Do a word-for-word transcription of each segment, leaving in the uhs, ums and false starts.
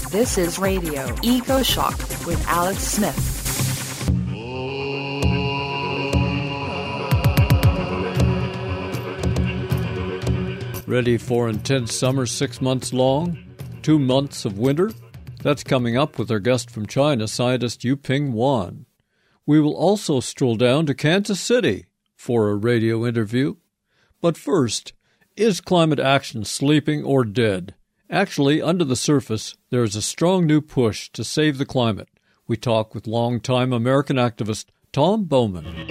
This is Radio Eco Shock with Alex Smith. Ready for intense summer six months long? Two months of winter? That's coming up with our guest from China, scientist Yuping Wan. We will also stroll down to Kansas City for a radio interview. But first, is climate action sleeping or dead? Actually, under the surface, there is a strong new push to save the climate. We talk with longtime American activist Tom Bowman.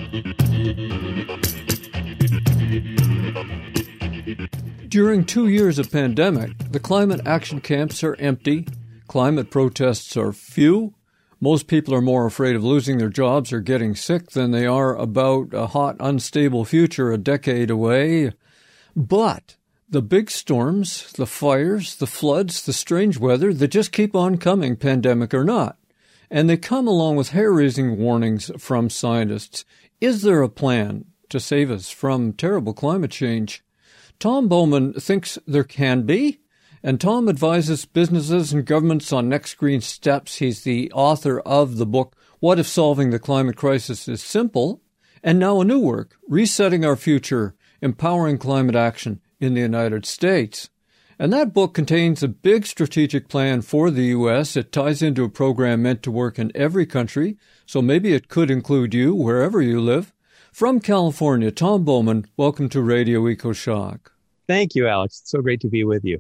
During two years of pandemic, the climate action camps are empty, climate protests are few, most people are more afraid of losing their jobs or getting sick than they are about a hot, unstable future a decade away. But the big storms, the fires, the floods, the strange weather, they just keep on coming, pandemic or not. And they come along with hair-raising warnings from scientists. Is there a plan to save us from terrible climate change? Tom Bowman thinks there can be, and Tom advises businesses and governments on next green steps. He's the author of the book, What If Solving the Climate Crisis is Simple? And now a new work, Resetting Our Future, Empowering Climate Action in the United States. And that book contains a big strategic plan for the U S. It ties into a program meant to work in every country, so maybe it could include you wherever you live. From California, Tom Bowman, welcome to Radio Eco Shock. Thank you, Alex. It's so great to be with you.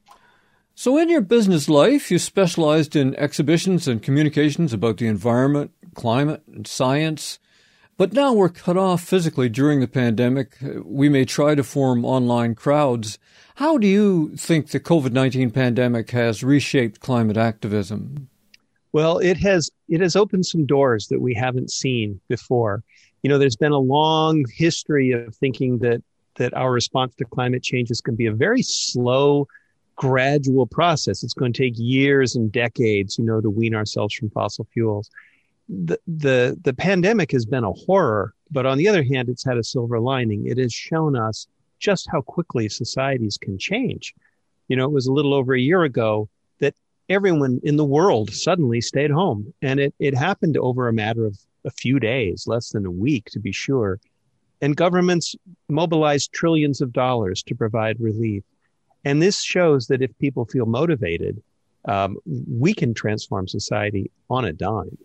So in your business life, you specialized in exhibitions and communications about the environment, climate, and science. But now we're cut off physically during the pandemic. We may try to form online crowds. How do you think the COVID nineteen pandemic has reshaped climate activism? Well, it has it has opened some doors that we haven't seen before. You know, there's been a long history of thinking that that our response to climate change is going to be a very slow, gradual process. It's going to take years and decades, you know, to wean ourselves from fossil fuels. The, the the pandemic has been a horror, but on the other hand, it's had a silver lining. It has shown us just how quickly societies can change. You know, it was a little over a year ago that everyone in the world suddenly stayed home, and it, it happened over a matter of a few days, less than a week to be sure. And governments mobilized trillions of dollars to provide relief. And this shows that if people feel motivated, um, we can transform society on a dime.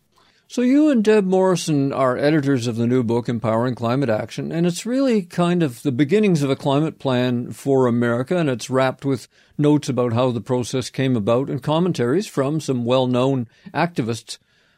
So you and Deb Morrison are editors of the new book, Empowering Climate Action, and it's really kind of the beginnings of a climate plan for America, and it's wrapped with notes about how the process came about and commentaries from some well-known activists.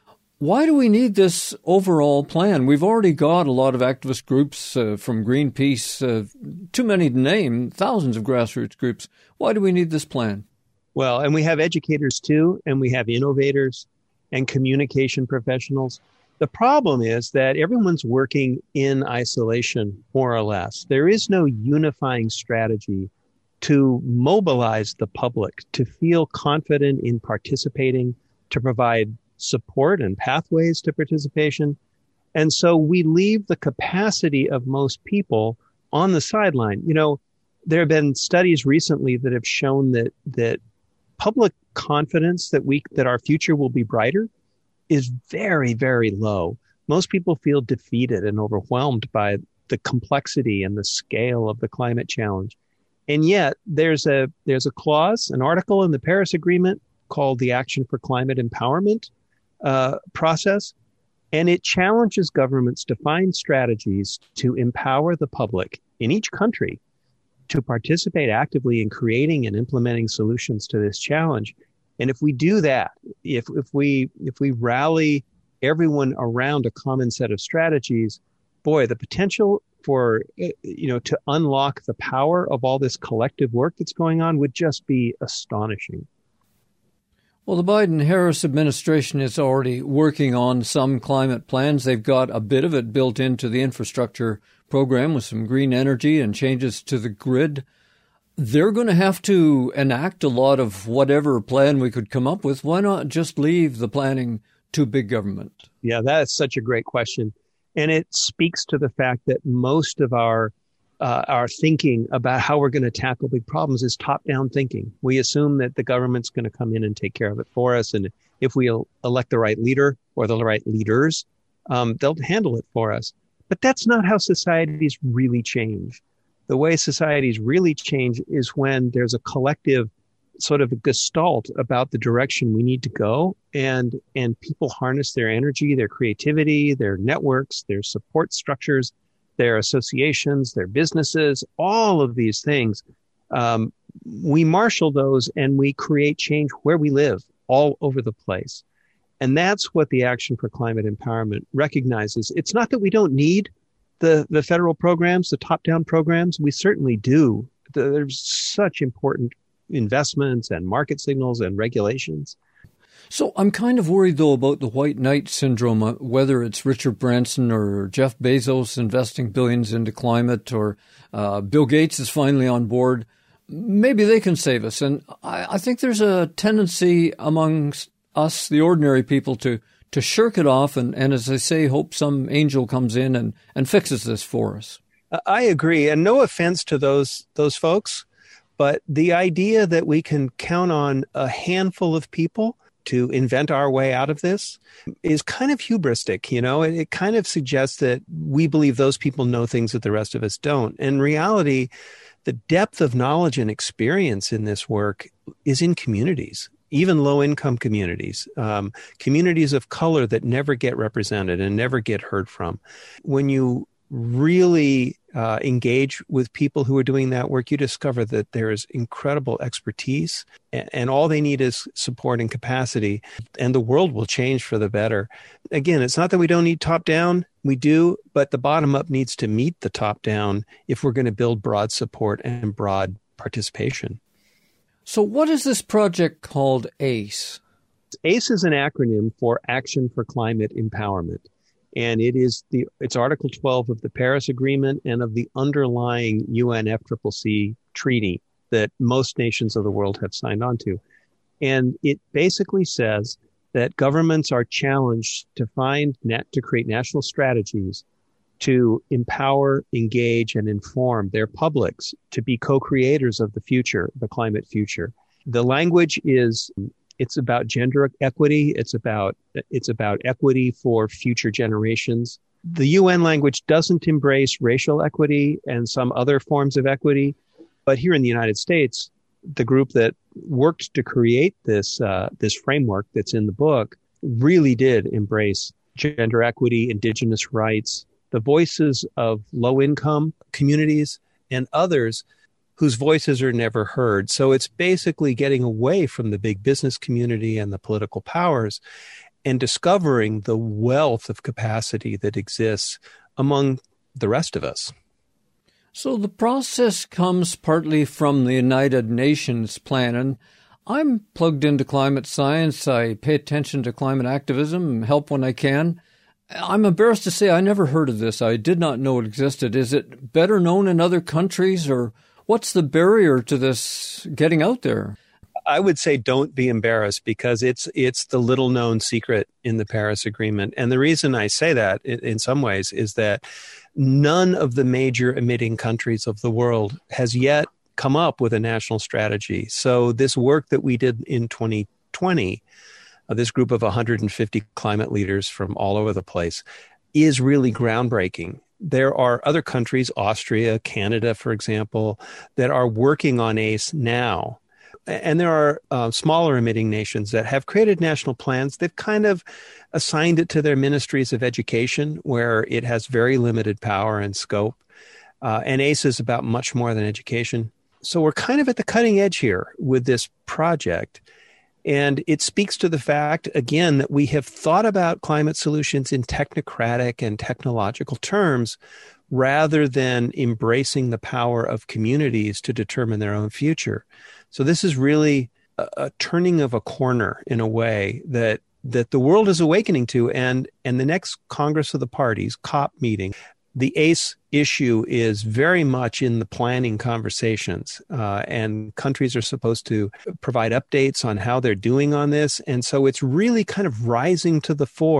Why do we need this overall plan? We've already got a lot of activist groups uh, from Greenpeace, uh, too many to name, thousands of grassroots groups. Why do we need this plan? Well, and we have educators too, and we have innovators and communication professionals. The problem is that everyone's working in isolation, more or less. There is no unifying strategy to mobilize the public, to feel confident in participating, to provide support and pathways to participation. And so we leave the capacity of most people on the sideline. You know, there have been studies recently that have shown that that public confidence that we that our future will be brighter is very, very low. Most people feel defeated and overwhelmed by the complexity and the scale of the climate challenge. And yet there's a there's a clause, an article in the Paris Agreement called the Action for Climate Empowerment uh, process, and it challenges governments to find strategies to empower the public in each country to participate actively in creating and implementing solutions to this challenge. And if we do that, if if we if we rally everyone around a common set of strategies, boy, the potential for, you know, to unlock the power of all this collective work that's going on would just be astonishing. Well, the Biden-Harris administration is already working on some climate plans. They've got a bit of it built into the infrastructure program with some green energy and changes to the grid. They're going to have to enact a lot of whatever plan we could come up with. Why not just leave the planning to big government? Yeah, that is such a great question. And it speaks to the fact that most of our uh, our thinking about how we're going to tackle big problems is top-down thinking. We assume that the government's going to come in and take care of it for us. And if we elect the right leader or the right leaders, um, they'll handle it for us. But that's not how societies really change. The way societies really change is when there's a collective sort of a gestalt about the direction we need to go, and and people harness their energy, their creativity, their networks, their support structures, their associations, their businesses, all of these things. Um, we marshal those and we create change where we live, all over the place. And that's what the Action for Climate Empowerment recognizes. It's not that we don't need the, the federal programs, the top-down programs. We certainly do. There's such important investments and market signals and regulations. So I'm kind of worried, though, about the white knight syndrome, uh, whether it's Richard Branson or Jeff Bezos investing billions into climate, or uh, Bill Gates is finally on board. Maybe they can save us. And I, I think there's a tendency amongst us, the ordinary people, to to shirk it off and, and, as I say, hope some angel comes in and, and fixes this for us. I agree. And no offense to those those folks, but the idea that we can count on a handful of people to invent our way out of this is kind of hubristic. You know, it, it kind of suggests that we believe those people know things that the rest of us don't. In reality, the depth of knowledge and experience in this work is in communities, even low-income communities, um, communities of color that never get represented and never get heard from. When you really uh, engage with people who are doing that work, you discover that there is incredible expertise, and, and all they need is support and capacity, and the world will change for the better. Again, it's not that we don't need top-down. We do, but the bottom-up needs to meet the top-down if we're going to build broad support and broad participation. So what is this project called ACE? ACE is an acronym for Action for Climate Empowerment. And it is the it's Article twelve of the Paris Agreement and of the underlying U N F C C C treaty that most nations of the world have signed on to. And it basically says that governments are challenged to find net to create national strategies to empower, engage, and inform their publics to be co-creators of the future, the climate future. The language is, it's about gender equity. It's about, it's about equity for future generations. The U N language doesn't embrace racial equity and some other forms of equity. But here in the United States, the group that worked to create this, uh, this framework that's in the book really did embrace gender equity, indigenous rights, the voices of low-income communities and others whose voices are never heard. So it's basically getting away from the big business community and the political powers and discovering the wealth of capacity that exists among the rest of us. So the process comes partly from the United Nations plan, and I'm plugged into climate science. I pay attention to climate activism, help when I can. I'm embarrassed to say I never heard of this. I did not know it existed. Is it better known in other countries, or what's the barrier to this getting out there? I would say don't be embarrassed, because it's it's the little known secret in the Paris Agreement. And the reason I say that in, in some ways is that none of the major emitting countries of the world has yet come up with a national strategy. So this work that we did in twenty twenty, uh, this group of one hundred fifty climate leaders from all over the place, is really groundbreaking. There are other countries, Austria, Canada, for example, that are working on ACE now. And there are uh, smaller emitting nations that have created national plans. They've kind of assigned it to their ministries of education, where it has very limited power and scope. Uh, and ACE is about much more than education. So we're kind of at the cutting edge here with this project. And it speaks to the fact, again, that we have thought about climate solutions in technocratic and technological terms, rather than embracing the power of communities to determine their own future. So this is really a, a turning of a corner in a way that that the world is awakening to. And, and the next Congress of the Parties, COP meeting, the ACE issue is very much in the planning conversations. Uh, and countries are supposed to provide updates on how they're doing on this. And so it's really kind of rising to the fore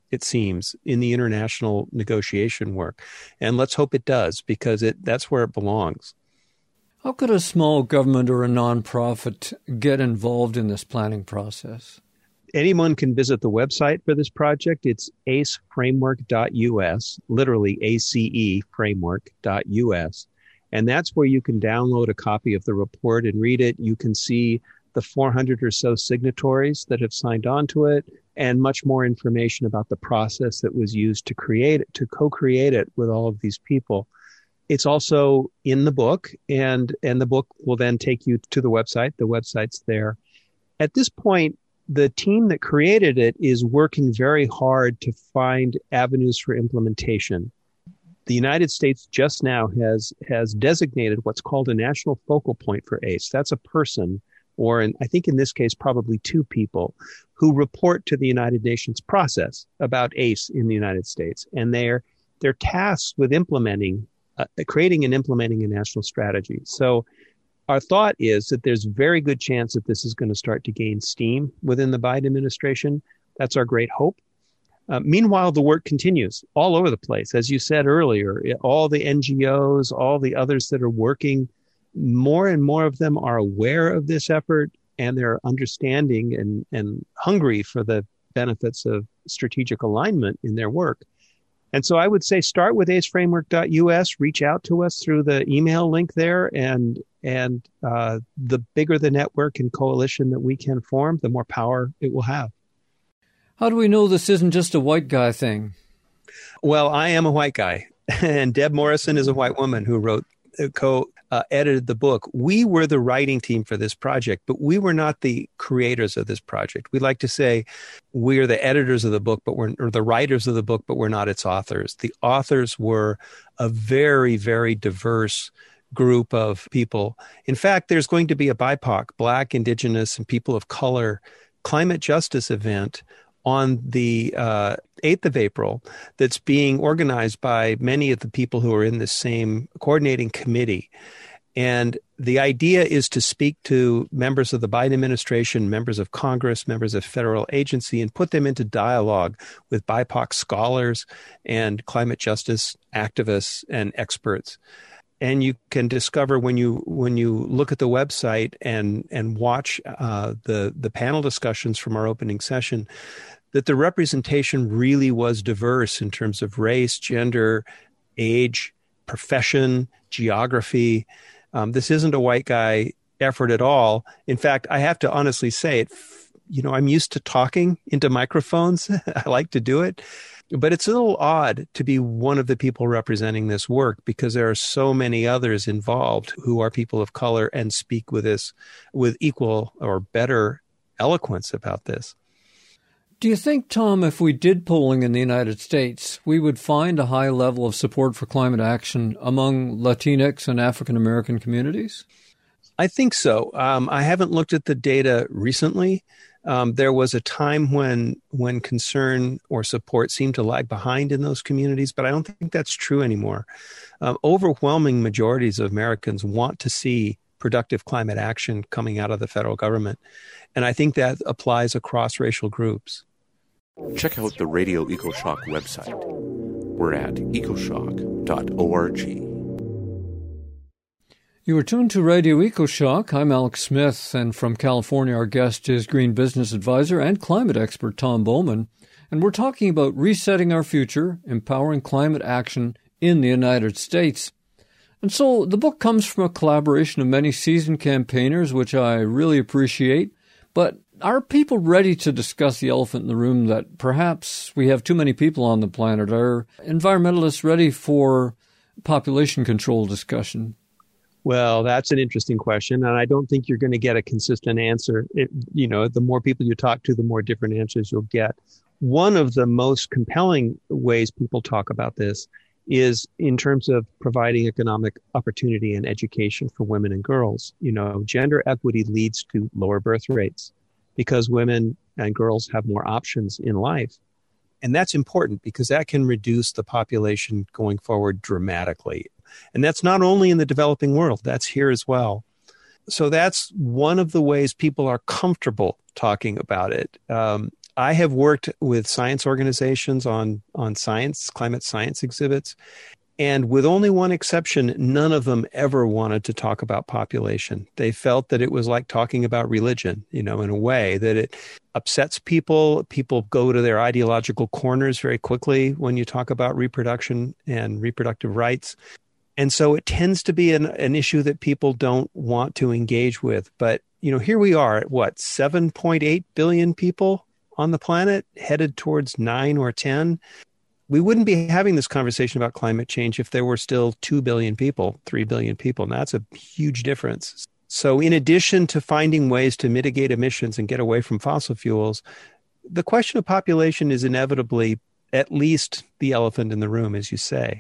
it seems, in the international negotiation work. And let's hope it does, because it that's where it belongs. How could a small government or a nonprofit get involved in this planning process? Anyone can visit the website for this project. It's ace framework dot U S, literally A C E framework dot U S. And that's where you can download a copy of the report and read it. You can see the four hundred or so signatories that have signed on to it, and much more information about the process that was used to create it, to co-create it with all of these people. It's also in the book, and, and the book will then take you to the website. The website's there. At this point, the team that created it is working very hard to find avenues for implementation. The United States just now has, has designated what's called a national focal point for ACE. That's a person, or in, I think in this case, probably two people, who report to the United Nations process about ACE in the United States. And they're, they're tasked with implementing, uh, creating and implementing a national strategy. So our thought is that there's very good chance that this is going to start to gain steam within the Biden administration. That's our great hope. Uh, meanwhile, the work continues all over the place. As you said earlier, all the N G Os, all the others that are working, more and more of them are aware of this effort, and they're understanding and, and hungry for the benefits of strategic alignment in their work. And so I would say start with ace framework dot U S, reach out to us through the email link there, and and uh, the bigger the network and coalition that we can form, the more power it will have. How do we know this isn't just a white guy thing? Well, I am a white guy, and Deb Morrison is a white woman who wrote, co-edited uh, the book. We were the writing team for this project, but we were not the creators of this project. We like to say we are the editors of the book, but we're or the writers of the book, but we're not its authors. The authors were a very, very diverse group of people. In fact, there's going to be a B I P O C, Black, Indigenous, and People of Color climate justice event on the uh, eighth of April that's being organized by many of the people who are in the same coordinating committee. And the idea is to speak to members of the Biden administration, members of Congress, members of federal agency, and put them into dialogue with B I P O C scholars and climate justice activists and experts. And you can discover when you when you look at the website and and watch uh, the the panel discussions from our opening session, that the representation really was diverse in terms of race, gender, age, profession, geography. Um, this isn't a white guy effort at all. In fact, I have to honestly say it. You know, I'm used to talking into microphones. I like to do it. But it's a little odd to be one of the people representing this work, because there are so many others involved who are people of color and speak with this with equal or better eloquence about this. Do you think, Tom, if we did polling in the United States, we would find a high level of support for climate action among Latinx and African American communities? I think so. Um, I haven't looked at the data recently. Um, there was a time when when concern or support seemed to lag behind in those communities, but I don't think that's true anymore. Um, overwhelming majorities of Americans want to see productive climate action coming out of the federal government, and I think that applies across racial groups. Check out the Radio EcoShock website. We're at ecoshock dot org. You are tuned to Radio EcoShock. I'm Alex Smith, and from California, our guest is Green Business Advisor and climate expert Tom Bowman, and we're talking about resetting our future, empowering climate action in the United States. And so the book comes from a collaboration of many seasoned campaigners, which I really appreciate, but are people ready to discuss the elephant in the room that perhaps we have too many people on the planet? Are environmentalists ready for population control discussion? Well, that's an interesting question, and I don't think you're going to get a consistent answer. It, you know, the more people you talk to, the more different answers you'll get. One of the most compelling ways people talk about this is in terms of providing economic opportunity and education for women and girls. You know, gender equity leads to lower birth rates because women and girls have more options in life. And that's important because that can reduce the population going forward dramatically. And that's not only in the developing world, that's here as well. So that's one of the ways people are comfortable talking about it. Um, I have worked with science organizations on, on science, climate science exhibits. And with only one exception, none of them ever wanted to talk about population. They felt that it was like talking about religion, you know, in a way that it upsets people. People go to their ideological corners very quickly when you talk about reproduction and reproductive rights. And so it tends to be an, an issue that people don't want to engage with. But, you know, here we are at what, seven point eight billion people on the planet, headed towards nine or ten. We wouldn't be having this conversation about climate change if there were still two billion people, three billion people. And that's a huge difference. So in addition to finding ways to mitigate emissions and get away from fossil fuels, the question of population is inevitably at least the elephant in the room, as you say.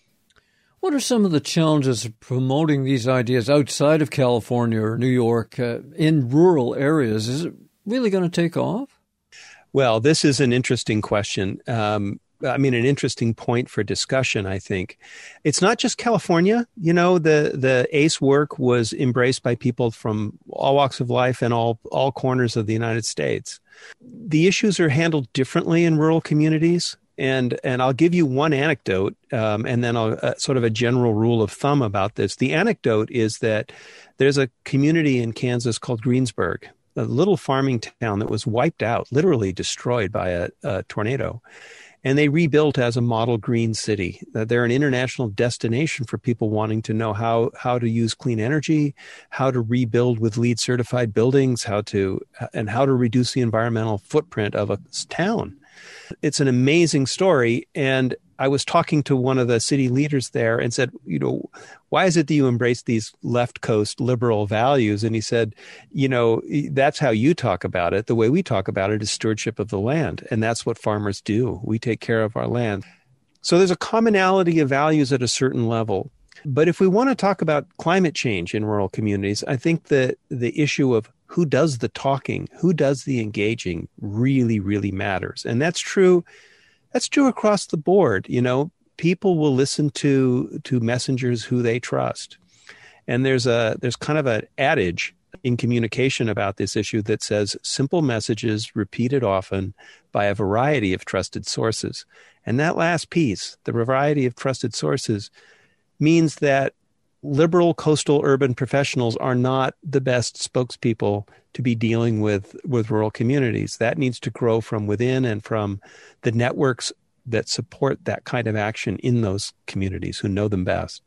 What are some of the challenges of promoting these ideas outside of California or New York uh, in rural areas? Is it really going to take off? Well, this is an interesting question. Um, I mean, an interesting point for discussion, I think. It's not just California. You know, the, the ACE work was embraced by people from all walks of life and all, all corners of the United States. The issues are handled differently in rural communities. And and I'll give you one anecdote, um, and then I'll, uh, sort of a general rule of thumb about this. The anecdote is that there's a community in Kansas called Greensburg, a little farming town that was wiped out, literally destroyed by a, a tornado. And they rebuilt as a model green city. They're an international destination for people wanting to know how, how to use clean energy, how to rebuild with LEED certified buildings, how to, and how to reduce the environmental footprint of a town. It's an amazing story. And I was talking to one of the city leaders there and said, you know, why is it that you embrace these left coast liberal values? And he said, you know, that's how you talk about it. The way we talk about it is stewardship of the land. And that's what farmers do. We take care of our land. So there's a commonality of values at a certain level. But if we want to talk about climate change in rural communities, I think that the issue of who does the talking, who does the engaging really, really matters. And that's true. That's true across the board. You know, people will listen to to messengers who they trust. And there's a there's kind of an adage in communication about this issue that says simple messages repeated often by a variety of trusted sources. And that last piece, the variety of trusted sources, means that liberal coastal urban professionals are not the best spokespeople to be dealing with, with rural communities. That needs to grow from within and from the networks that support that kind of action in those communities who know them best.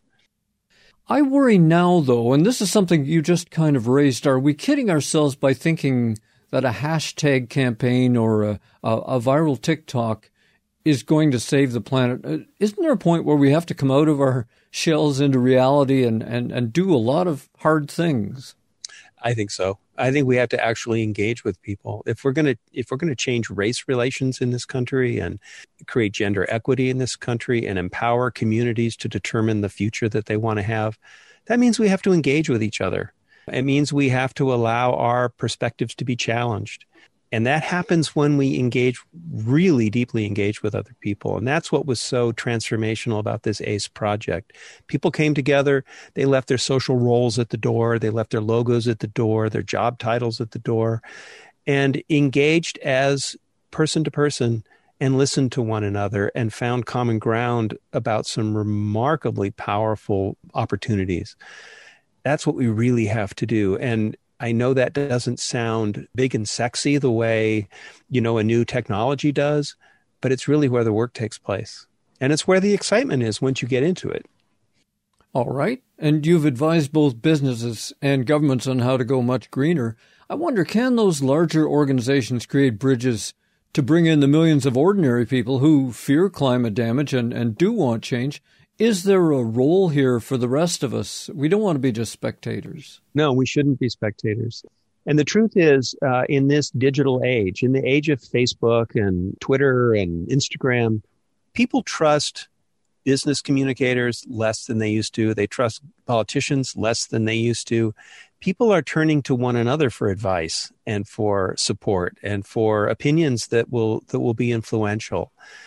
I worry now, though, and this is something you just kind of raised, are we kidding ourselves by thinking that a hashtag campaign or a, a, a viral TikTok is going to save the planet? Isn't there a point where we have to come out of our shells into reality and, and, and do a lot of hard things? I think so. I think we have to actually engage with people. If we're going to if we're going to change race relations in this country and create gender equity in this country and empower communities to determine the future that they want to have, that means we have to engage with each other. It means we have to allow our perspectives to be challenged. And that happens when we engage, really deeply engage with other people. And that's what was so transformational about this ACE project. People came together, they left their social roles at the door, they left their logos at the door, their job titles at the door, and engaged as person to person and listened to one another and found common ground about some remarkably powerful opportunities. That's what we really have to do. And I know that doesn't sound big and sexy the way, you know, a new technology does, but it's really where the work takes place. And it's where the excitement is once you get into it. All right. And you've advised both businesses and governments on how to go much greener. I wonder, can those larger organizations create bridges to bring in the millions of ordinary people who fear climate damage and, and do want change? Is there a role here for the rest of us? We don't want to be just spectators. No, we shouldn't be spectators. And the truth is, uh, in this digital age, in the age of Facebook and Twitter and Instagram, people trust business communicators less than they used to. They trust politicians less than they used to. People are turning to one another for advice and for support and for opinions that will that will be influential.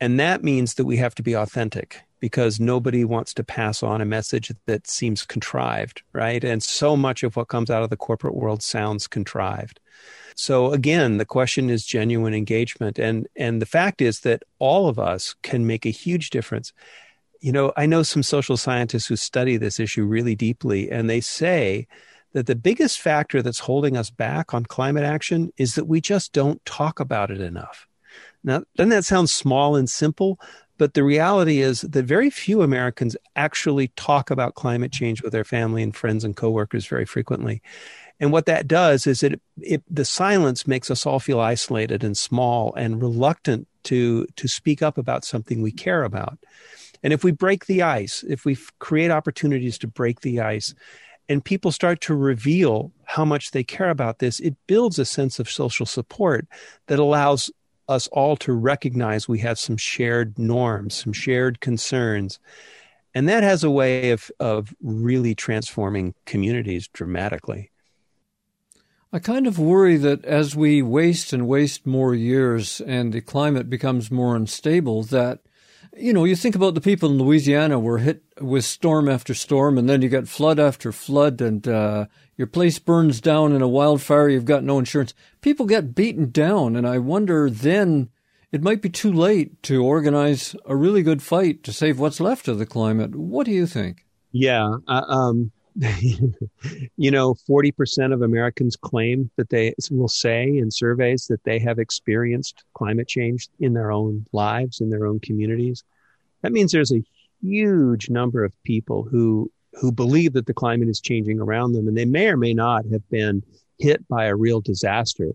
And that means that we have to be authentic, because nobody wants to pass on a message that seems contrived, right? And so much of what comes out of the corporate world sounds contrived. So again, the question is genuine engagement. And, and the fact is that all of us can make a huge difference. You know, I know some social scientists who study this issue really deeply, and they say that the biggest factor that's holding us back on climate action is that we just don't talk about it enough. Now, doesn't that sound small and simple? But the reality is that very few Americans actually talk about climate change with their family and friends and coworkers very frequently. And what that does is it, it the silence makes us all feel isolated and small and reluctant to, to speak up about something we care about. And if we break the ice, if we create opportunities to break the ice, and people start to reveal how much they care about this, it builds a sense of social support that allows us all to recognize we have some shared norms, some shared concerns. And that has a way of, of really transforming communities dramatically. I kind of worry that as we waste and waste more years and the climate becomes more unstable, that, you know, you think about the people in Louisiana were hit with storm after storm, and then you get flood after flood, and uh, your place burns down in a wildfire, you've got no insurance. People get beaten down, and I wonder then it might be too late to organize a really good fight to save what's left of the climate. What do you think? Yeah. Uh, um, you know, forty percent of Americans claim that they will say in surveys that they have experienced climate change in their own lives, in their own communities. That means there's a huge number of people who who believe that the climate is changing around them, and they may or may not have been hit by a real disaster.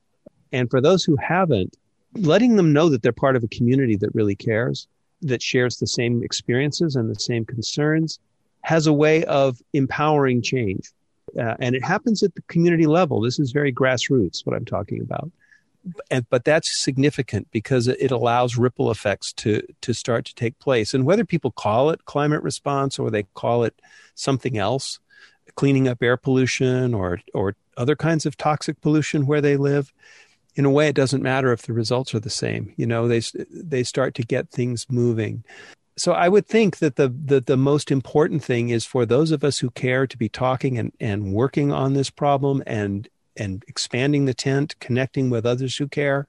And for those who haven't, letting them know that they're part of a community that really cares, that shares the same experiences and the same concerns, has a way of empowering change. Uh, and it happens at the community level. This is very grassroots, what I'm talking about. And, but that's significant because it allows ripple effects to, to start to take place. And whether people call it climate response or they call it something else, cleaning up air pollution or, or other kinds of toxic pollution where they live, in a way, it doesn't matter if the results are the same. You know, they, they start to get things moving. So I would think that the, the the most important thing is for those of us who care to be talking and, and working on this problem and and expanding the tent, connecting with others who care.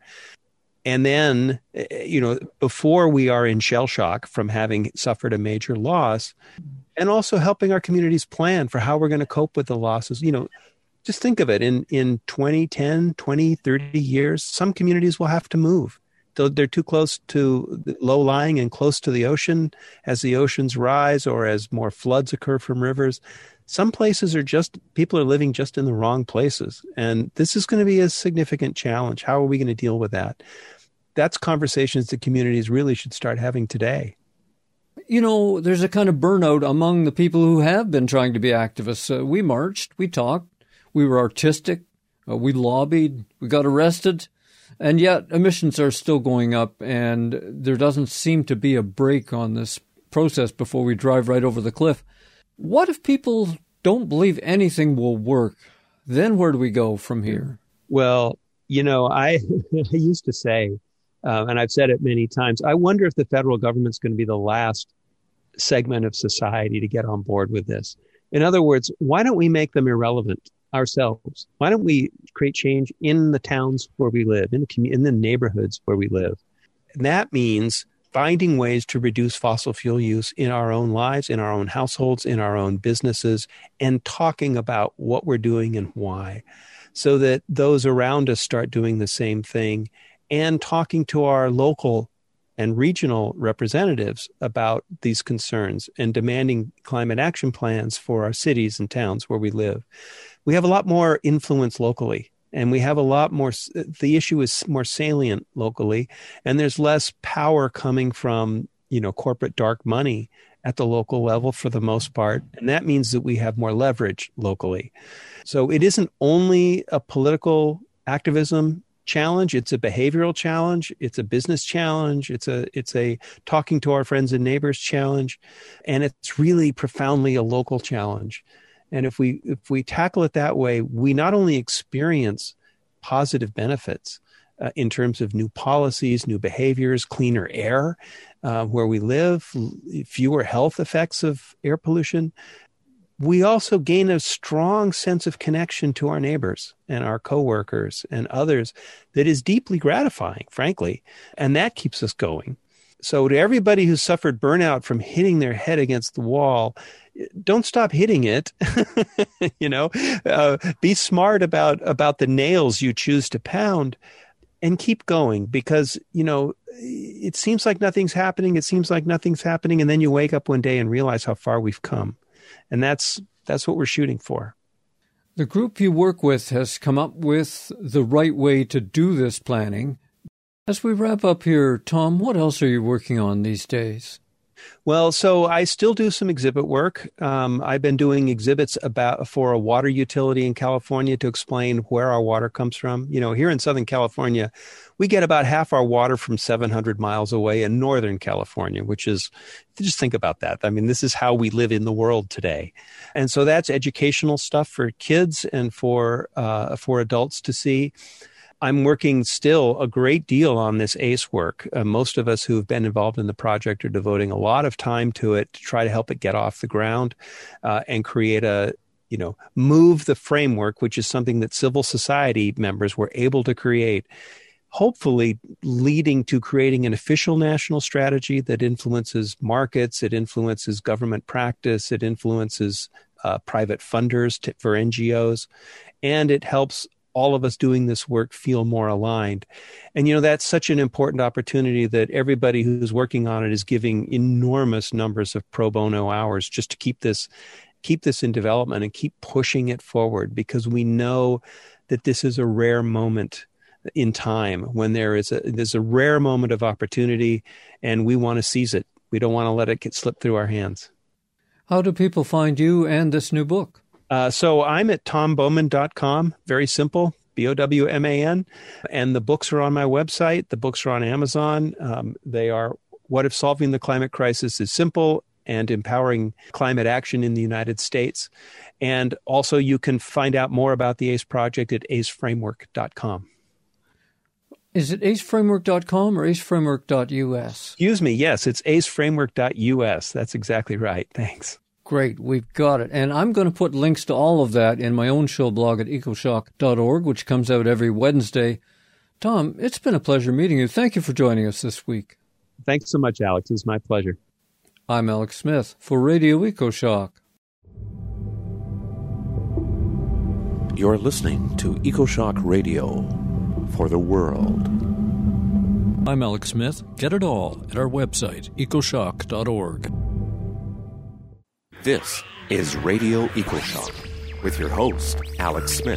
And then, you know, before we are in shell shock from having suffered a major loss, and also helping our communities plan for how we're going to cope with the losses. You know, just think of it in, in twenty, ten, twenty, thirty years, some communities will have to move. They're too close to low-lying and close to the ocean. As the oceans rise or as more floods occur from rivers, some places are just, people are living just in the wrong places. And this is going to be a significant challenge. How are we going to deal with that? That's conversations that communities really should start having today. You know, there's a kind of burnout among the people who have been trying to be activists. Uh, we marched, we talked, we were artistic, uh, we lobbied, we got arrested. And yet emissions are still going up, and there doesn't seem to be a break on this process before we drive right over the cliff. What if people don't believe anything will work? Then where do we go from here? Well, you know, I, I used to say, uh, and I've said it many times, I wonder if the federal government's going to be the last segment of society to get on board with this. In other words, why don't we make them irrelevant ourselves? Why don't we create change in the towns where we live, in the commu- in the neighborhoods where we live? And that means finding ways to reduce fossil fuel use in our own lives, in our own households, in our own businesses, and talking about what we're doing and why, so that those around us start doing the same thing, and talking to our local and regional representatives about these concerns and demanding climate action plans for our cities and towns where we live. We have a lot more influence locally, and we have a lot more, the issue is more salient locally, and there's less power coming from, you know, corporate dark money at the local level for the most part. And that means that we have more leverage locally. So it isn't only a political activism challenge, it's a behavioral challenge, it's a business challenge, it's a it's a talking to our friends and neighbors challenge, and it's really profoundly a local challenge. And if we if we tackle it that way, we not only experience positive benefits, uh, in terms of new policies, new behaviors, cleaner air uh, where we live, fewer health effects of air pollution. We also gain a strong sense of connection to our neighbors and our coworkers and others that is deeply gratifying, frankly, and that keeps us going. So to everybody who's suffered burnout from hitting their head against the wall, don't stop hitting it. you know, uh, be smart about, about the nails you choose to pound and keep going because, you know, it seems like nothing's happening. It seems like nothing's happening. And then you wake up one day and realize how far we've come. And that's that's what we're shooting for. The group you work with has come up with the right way to do this planning. As we wrap up here, Tom, what else are you working on these days? Well, so I still do some exhibit work. Um, I've been doing exhibits about for a water utility in California to explain where our water comes from. You know, here in Southern California, we get about half our water from seven hundred miles away in Northern California, which is, just think about that. I mean, this is how we live in the world today. And so that's educational stuff for kids and for uh, for adults to see. I'm working still a great deal on this ACE work. Uh, most of us who've been involved in the project are devoting a lot of time to it to try to help it get off the ground uh, and create a, you know, move the framework, which is something that civil society members were able to create, hopefully leading to creating an official national strategy that influences markets, it influences government practice, it influences uh, private funders to, for N G Os, and it helps all of us doing this work feel more aligned. And, you know, that's such an important opportunity that everybody who's working on it is giving enormous numbers of pro bono hours just to keep this, keep this in development and keep pushing it forward, because we know that this is a rare moment in time when there is a, there's a rare moment of opportunity and we want to seize it. We don't want to let it get slip through our hands. How do people find you and this new book? Uh, so I'm at tom bowman dot com. Very simple, B O W M A N. And the books are on my website. The books are on Amazon. Um, they are What If Solving the Climate Crisis is Simple and Empowering Climate Action in the United States. And also you can find out more about the ACE project at ace framework dot com. Is it ace framework dot com or ace framework dot U S? Excuse me. Yes, it's ace framework dot U S. That's exactly right. Thanks. Great, we've got it. And I'm going to put links to all of that in my own show blog at ecoshock dot org, which comes out every Wednesday. Tom, it's been a pleasure meeting you. Thank you for joining us this week. Thanks so much, Alex. It's my pleasure. I'm Alex Smith for Radio EcoShock. You're listening to EcoShock Radio for the world. I'm Alex Smith. Get it all at our website, ecoshock dot org. This is Radio EcoShock with your host, Alex Smith.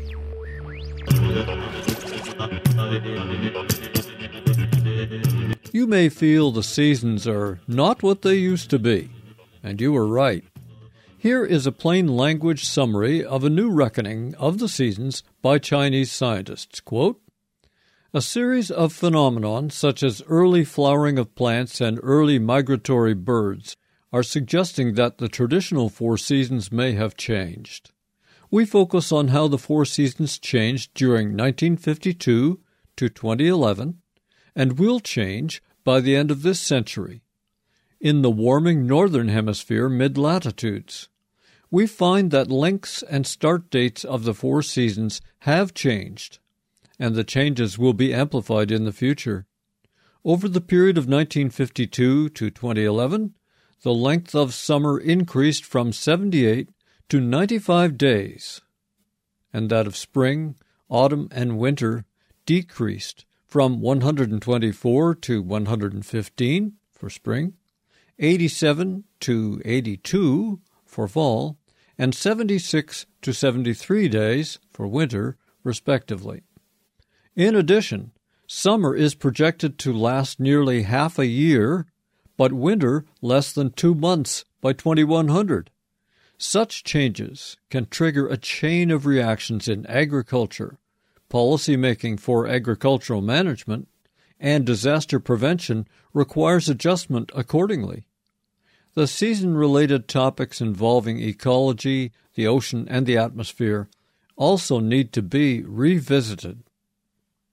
You may feel the seasons are not what they used to be, and you are right. Here is a plain language summary of a new reckoning of the seasons by Chinese scientists. Quote, a series of phenomena such as early flowering of plants and early migratory birds are suggesting that the traditional four seasons may have changed. We focus on how the four seasons changed during nineteen fifty-two to twenty eleven and will change by the end of this century. In the warming northern hemisphere mid-latitudes, we find that lengths and start dates of the four seasons have changed, and the changes will be amplified in the future. Over the period of nineteen fifty-two to twenty eleven, the length of summer increased from seventy-eight to ninety-five days, and that of spring, autumn, and winter decreased from one hundred twenty-four to one hundred fifteen for spring, eighty-seven to eighty-two for fall, and seventy-six to seventy-three days for winter, respectively. In addition, summer is projected to last nearly half a year, but winter less than two months by twenty-one hundred. Such changes can trigger a chain of reactions in agriculture, policymaking for agricultural management, and disaster prevention requires adjustment accordingly. The season-related topics involving ecology, the ocean, and the atmosphere also need to be revisited.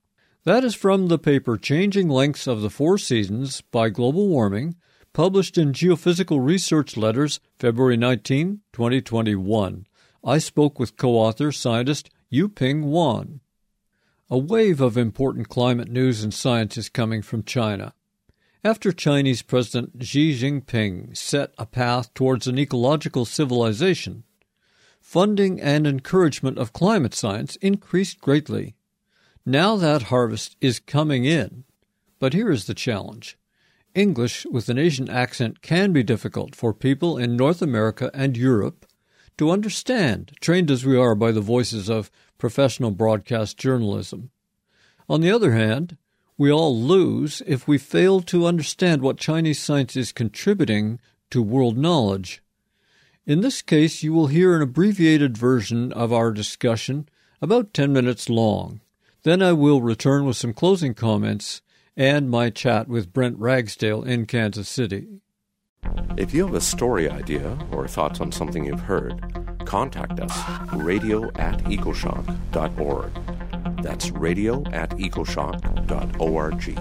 That is from the paper Changing Lengths of the Four Seasons by Global Warming, published in Geophysical Research Letters, February nineteenth, twenty twenty-one. I spoke with co-author scientist Yuping Wan. A wave of important climate news and science is coming from China. After Chinese President Xi Jinping set a path towards an ecological civilization, funding and encouragement of climate science increased greatly. Now that harvest is coming in. But here is the challenge. English with an Asian accent can be difficult for people in North America and Europe to understand, trained as we are by the voices of professional broadcast journalism. On the other hand, we all lose if we fail to understand what Chinese science is contributing to world knowledge. In this case, you will hear an abbreviated version of our discussion, about ten minutes long. Then I will return with some closing comments and my chat with Brent Ragsdale in Kansas City. If you have a story idea or thoughts on something you've heard, contact us, radio at ecoshock dot org. That's radio at ecoshock dot org.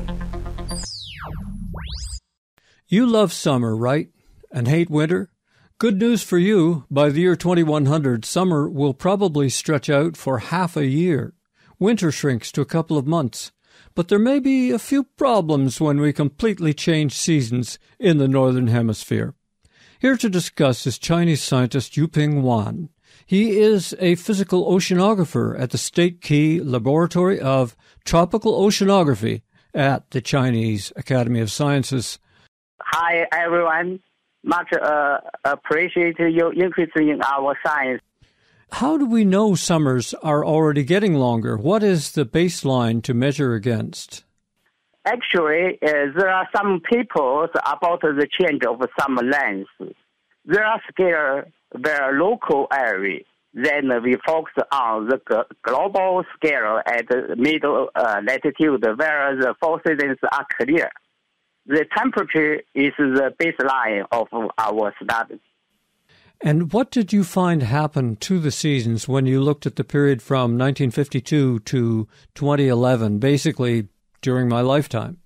You love summer, right? And hate winter? Good news for you. By the year twenty-one hundred, summer will probably stretch out for half a year. Winter shrinks to a couple of months. But there may be a few problems when we completely change seasons in the Northern Hemisphere. Here to discuss is Chinese scientist Yuping Wan. He is a physical oceanographer at the State Key Laboratory of Tropical Oceanography at the Chinese Academy of Sciences. Hi, everyone. Much uh, appreciate your interest in our science. How do we know summers are already getting longer? What is the baseline to measure against? Actually, uh, there are some people about the change of summer length. There are scale very local area. Then we focus on the g- global scale at the middle uh, latitude where the four seasons are clear. The temperature is the baseline of our study. And what did you find happen to the seasons when you looked at the period from nineteen fifty-two to twenty eleven, basically during my lifetime?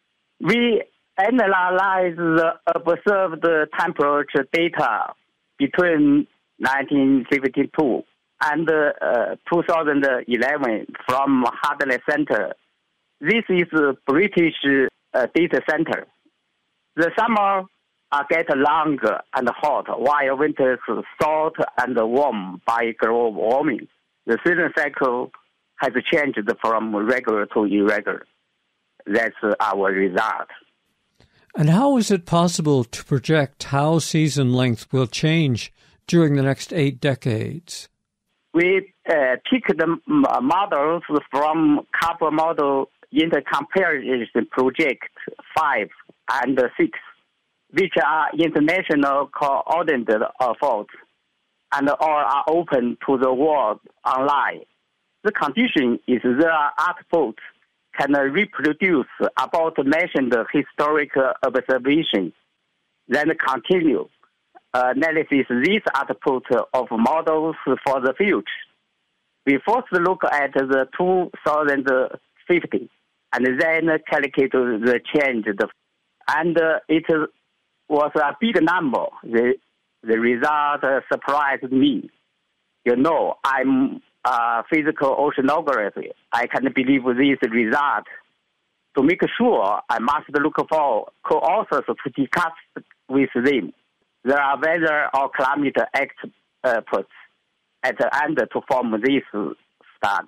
We analyzed the observed temperature data between nineteen fifty-two and uh, two thousand eleven from Hadley Center. This is a British uh, data center. The summer are get longer and hot, while winters short and warm by global warming. The season cycle has changed from regular to irregular. That's our result. And how is it possible to project how season length will change during the next eight decades? We uh, picked the models from couple model intercomparison project five and six, which are international coordinated efforts, and all are open to the world online. The condition is their output can reproduce about mentioned historical observations, then continue analysis this output of models for the future. We first look at the two thousand fifty and then calculate the change, and it was a big number. The, the result surprised me. You know, I'm a physical oceanographer. I can't believe this result. To make sure, I must look for co-authors to discuss with them. There are weather or climate experts at the end to form this study.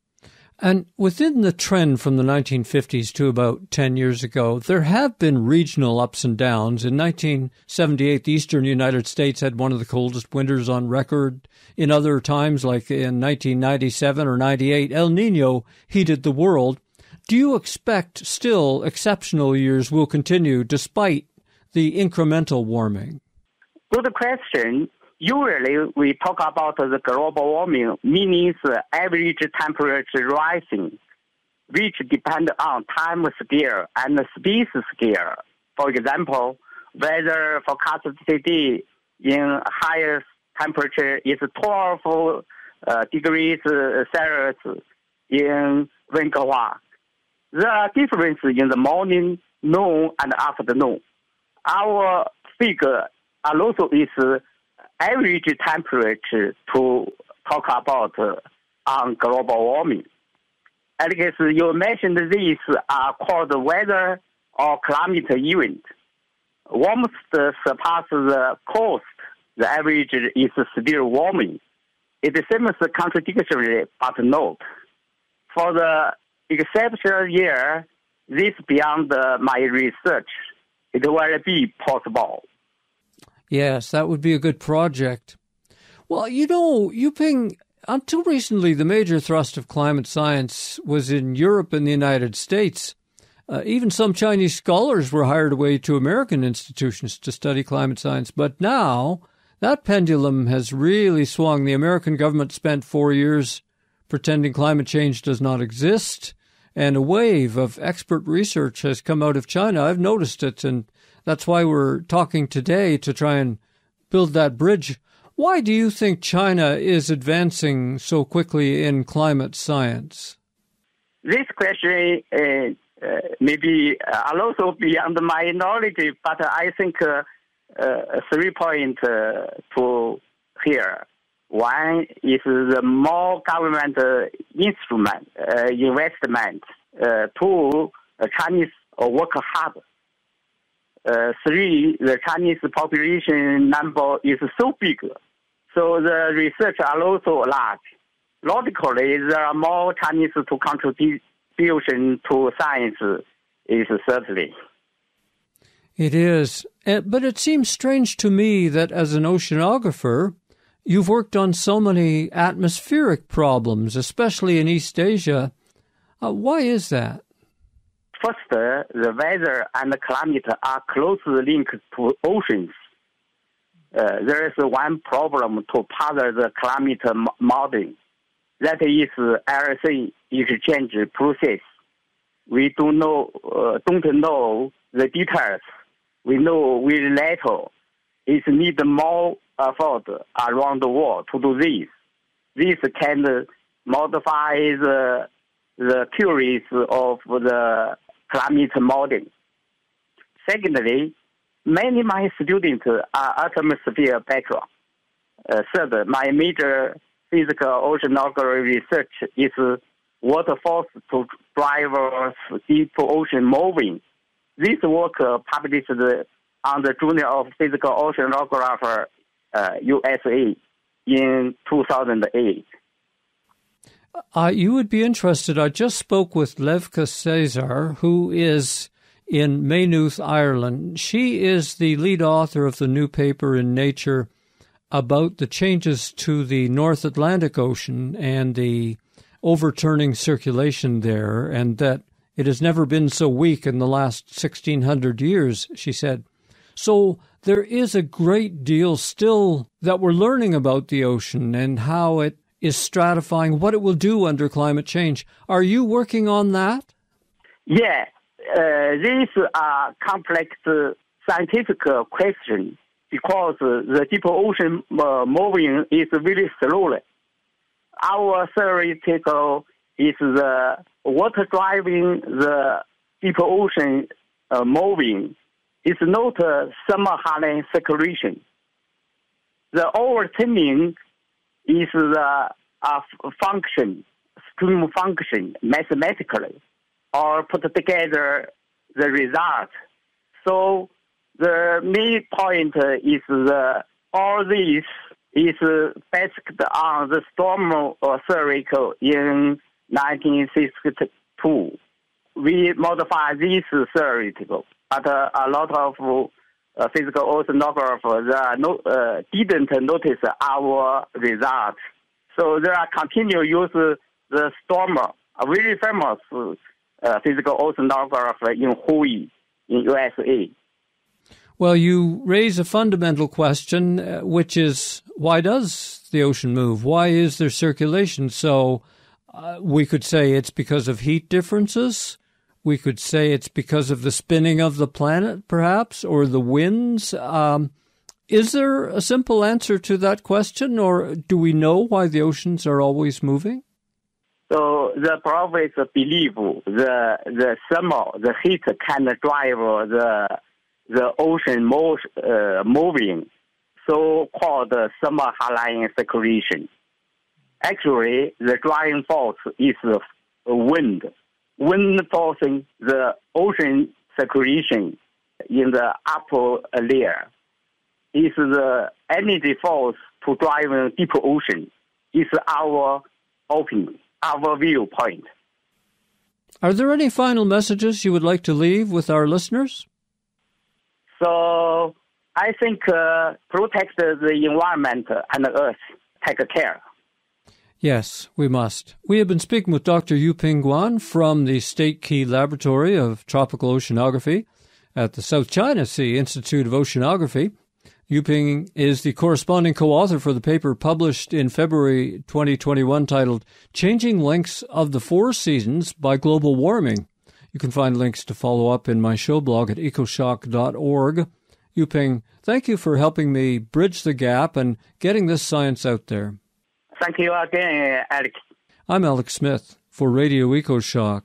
And within the trend from the nineteen fifties to about ten years ago, there have been regional ups and downs. In nineteen seventy-eight, the eastern United States had one of the coldest winters on record. In other times, like in nineteen ninety-seven or ninety-eight, El Nino heated the world. Do you expect still exceptional years will continue despite the incremental warming? Good question. Usually, we talk about the global warming, meaning average temperature rising, which depend on time scale and space scale. For example, weather forecast today in higher temperature is twelve uh, degrees Celsius in Vancouver. There are differences in the morning, noon, and afternoon. Our figure also is uh, average temperature to talk about uh, on global warming. I guess you mentioned these are called weather or climate event. Warmth surpasses the coast. The average is still warming. It seems contradictory, but not. For the exceptional year, this beyond uh, my research, it will be possible. Yes, that would be a good project. Well, you know, Yuping, until recently, the major thrust of climate science was in Europe and the United States. Uh, even some Chinese scholars were hired away to American institutions to study climate science. But now, that pendulum has really swung. The American government spent four years pretending climate change does not exist, and a wave of expert research has come out of China. I've noticed it, and that's why we're talking today to try and build that bridge. Why do you think China is advancing so quickly in climate science? This question uh, uh, maybe uh, also beyond my knowledge, but I think uh, uh, three points uh, to here. One is the more government uh, instrument, uh, investment. Uh, two, uh, Chinese uh, work hard. Uh, three, the Chinese population number is so big, so the research are also large. Logically, there are more Chinese to contribution to science is certainly. It is, but it seems strange to me that as an oceanographer, you've worked on so many atmospheric problems, especially in East Asia. Uh, why is that? First, uh, the weather and the climate are closely linked to oceans. Uh, there is one problem to puzzle the climate m- modeling. That is L C exchange process. We do know, uh, don't know the details. We know very little. It needs more effort around the world to do this. This can modify the, the theories of the climate modeling. Secondly, many of my students are atmosphere background. Uh, third, my major physical oceanography research is water force to drive deep ocean moving. This work uh, published on the Journal of Physical Oceanographer, uh, U S A, in two thousand eight. Uh, you would be interested. I just spoke with Levka Cesar, who is in Maynooth, Ireland. She is the lead author of the new paper in Nature about the changes to the North Atlantic Ocean and the overturning circulation there, and that it has never been so weak in the last sixteen hundred years, she said. So there is a great deal still that we're learning about the ocean and how it is stratifying, what it will do under climate change. Are you working on that? Yeah, uh, these are complex uh, scientific uh, questions because uh, the deep ocean uh, moving is very slowly. Our theoretical is the water driving the deep ocean uh, moving. It's not uh, summer-Harlan circulation. The overturning is the uh, function, stream function, mathematically, or put together the result. So the main point is the, all this is based on the storm theoretical in nineteen sixty-two. We modified this theoretical, but uh, a lot of uh, physical oceanographers uh, no, uh, didn't notice our results. So they are continue use the Stormer, a very famous uh, physical oceanographer in Hawaii, in U S A. Well, you raise a fundamental question, uh, which is, why does the ocean move? Why is there circulation? So uh, we could say it's because of heat differences. We could say it's because of the spinning of the planet, perhaps, or the winds. Um, is there a simple answer to that question, or do we know why the oceans are always moving? So the prophets believe the the thermal, the heat can drive the the ocean mo- uh, moving, so-called thermal haline circulation. Actually, the driving force is the wind. Wind forcing the ocean circulation in the upper layer. Is the energy force to drive the deep ocean. Is our opinion, our viewpoint. Are there any final messages you would like to leave with our listeners? So I think uh, protect the environment and the earth. Take care. Yes, we must. We have been speaking with Doctor Yuping Guan from the State Key Laboratory of Tropical Oceanography at the South China Sea Institute of Oceanography. Yuping is the corresponding co-author for the paper published in February twenty twenty-one titled Changing Lengths of the Four Seasons by Global Warming. You can find links to follow up in my show blog at ecoshock dot org. Yuping, thank you for helping me bridge the gap and getting this science out there. Thank you again, Alex. I'm Alex Smith for Radio EcoShock.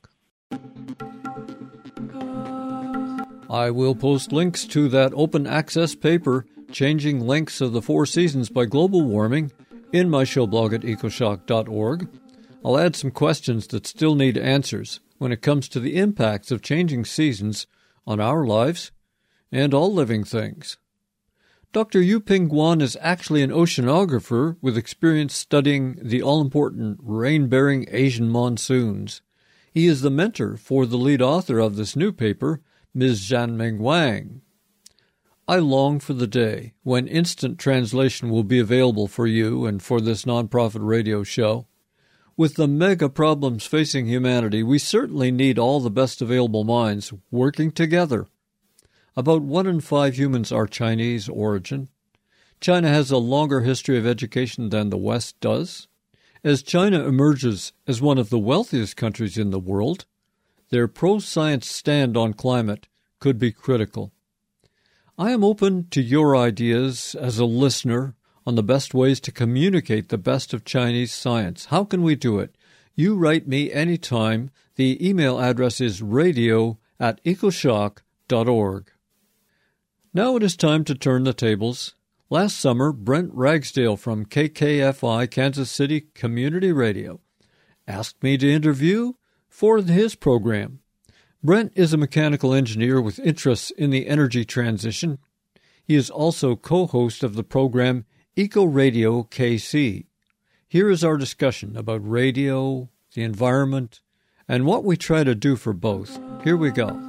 I will post links to that open access paper, Changing Lengths of the Four Seasons by Global Warming, in my show blog at ecoshock dot org. I'll add some questions that still need answers when it comes to the impacts of changing seasons on our lives and all living things. Doctor Yuping Guan is actually an oceanographer with experience studying the all-important rain-bearing Asian monsoons. He is the mentor for the lead author of this new paper, Miz Zhanming Wang. I long for the day when instant translation will be available for you and for this nonprofit radio show. With the mega problems facing humanity, we certainly need all the best available minds working together. About one in five humans are Chinese origin. China has a longer history of education than the West does. As China emerges as one of the wealthiest countries in the world, their pro-science stand on climate could be critical. I am open to your ideas as a listener on the best ways to communicate the best of Chinese science. How can we do it? You write me anytime. The email address is radio at ecoshock dot org. Now it is time to turn the tables. Last summer, Brent Ragsdale from K K F I Kansas City Community Radio asked me to interview for his program. Brent is a mechanical engineer with interests in the energy transition. He is also co-host of the program Eco Radio K C. Here is our discussion about radio, the environment, and what we try to do for both. Here we go.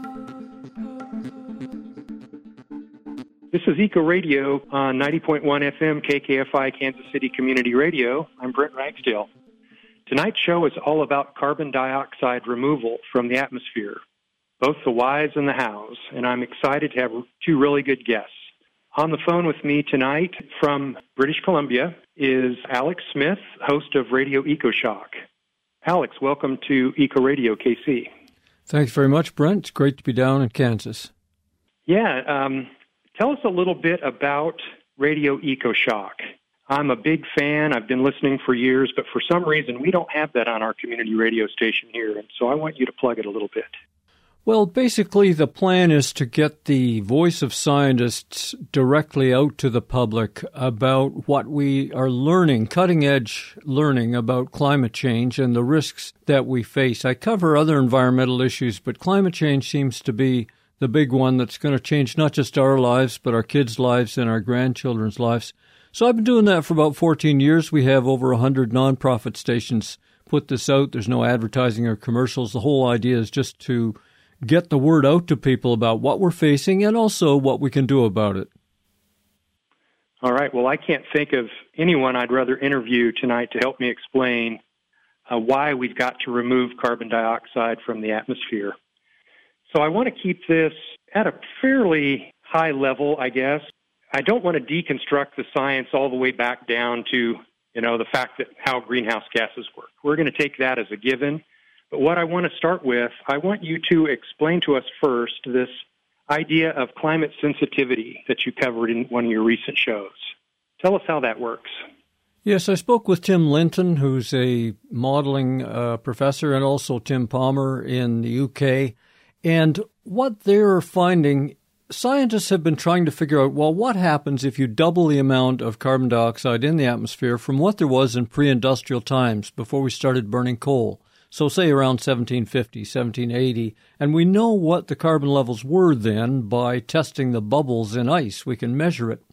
This is Eco Radio on ninety point one F M K K F I Kansas City Community Radio. I'm Brent Ragsdale. Tonight's show is all about carbon dioxide removal from the atmosphere, both the whys and the hows, and I'm excited to have two really good guests. On the phone with me tonight from British Columbia is Alex Smith, host of Radio EcoShock. Alex, welcome to Eco Radio K C. Thanks very much, Brent. It's great to be down in Kansas. Yeah, um, tell us a little bit about Radio EcoShock. I'm a big fan. I've been listening for years, but for some reason we don't have that on our community radio station here, and so I want you to plug it a little bit. Well, basically the plan is to get the voice of scientists directly out to the public about what we are learning, cutting-edge learning about climate change and the risks that we face. I cover other environmental issues, but climate change seems to be the big one that's going to change not just our lives, but our kids' lives and our grandchildren's lives. So I've been doing that for about fourteen years. We have over one hundred nonprofit stations put this out. There's no advertising or commercials. The whole idea is just to get the word out to people about what we're facing and also what we can do about it. All right. Well, I can't think of anyone I'd rather interview tonight to help me explain uh, why we've got to remove carbon dioxide from the atmosphere. So I want to keep this at a fairly high level, I guess. I don't want to deconstruct the science all the way back down to, you know, the fact that how greenhouse gases work. We're going to take that as a given. But what I want to start with, I want you to explain to us first this idea of climate sensitivity that you covered in one of your recent shows. Tell us how that works. Yes, I spoke with Tim Linton, who's a modeling uh, professor, and also Tim Palmer in the U K. And what they're finding, scientists have been trying to figure out, well, what happens if you double the amount of carbon dioxide in the atmosphere from what there was in pre-industrial times before we started burning coal? So say around seventeen fifty, seventeen eighty, and we know what the carbon levels were then by testing the bubbles in ice. We can measure it.